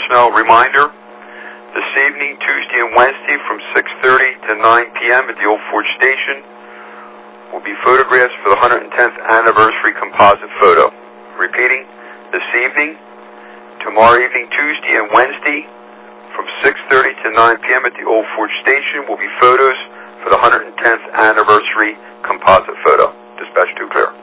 personnel reminder. This evening, Tuesday and Wednesday from 6:30 to 9 p.m. at the Old Forge Station will be photographs for the 110th anniversary composite photo. Repeating, this evening, tomorrow evening, Tuesday and Wednesday from 6:30 to 9 p.m. at the Old Forge Station will be photos for the 110th anniversary composite photo. Dispatch 2 clear.